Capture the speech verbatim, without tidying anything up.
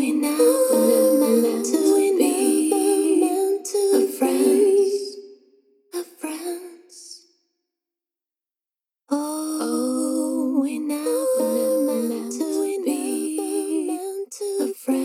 we never meant to be a friends, a friends. Oh, we never meant to be a friends.